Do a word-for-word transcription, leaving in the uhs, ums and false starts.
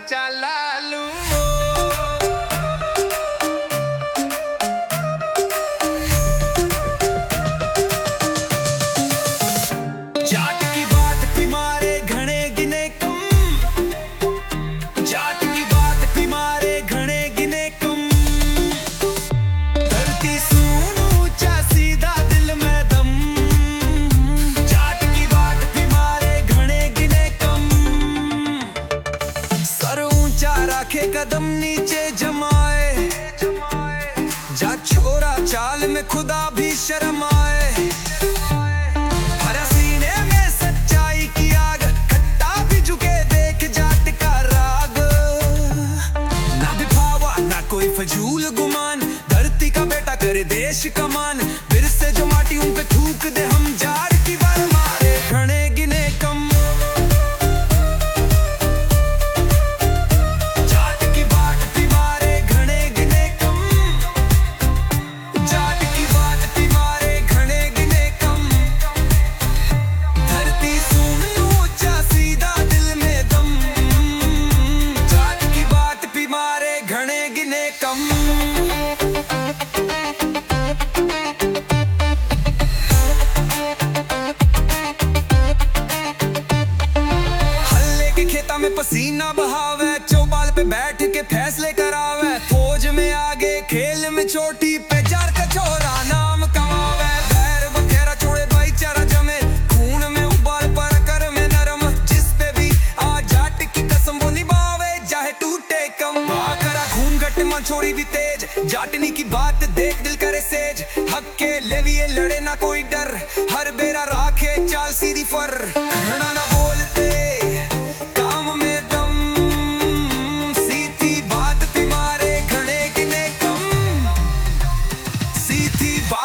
चाला लू जाट की बात भी मारे घने गिने कम, जाट की बात भी मारे घने गिने कम। धरती सून ऊंचा सीधा दिल में दम, जाट की बात भी मारे घने गिने कम। सर ऊंचा रखे कदम नीचे जमाए, जा छोरा चाल में खुदा भी शर्म आए। फजूल गुमान धरती का बेटा करे देश कमान, फिर से जो माटी उन पे थूक दे हम जाट की बार मारे घने गिने कम। जाट की बात भी मारे घने गिने कम, जाट की बात भी मारे घने गिने कम। धरती सुन ऊंचा सीधा दिल में दम, जाट की बात भी मारे घने गिने कम। हल्ले के खेता में पसीना बहावे, चौपाल पे बैठ के फैसले करावे। फौज में आगे खेल में चोटी पे जार का छोरा नाम कमावे। बैर बखेरा छोड़े भाईचारा जमे, खून में उबाल पर कर में नरम। जिस पे भी आ जाट की कसम वो निभावे, चाहे टूटे कम। करा खून घट मन छोड़ी भी तेज, जाटनी की बात देख दिल करे सेज। हक के लिए लड़े ना कोई डर, हर बेरा राखे चाल सीधी फर। घृणा ना बोलते काम में दम, सीधी बात भी मारे घने गिने कम, सीधी बात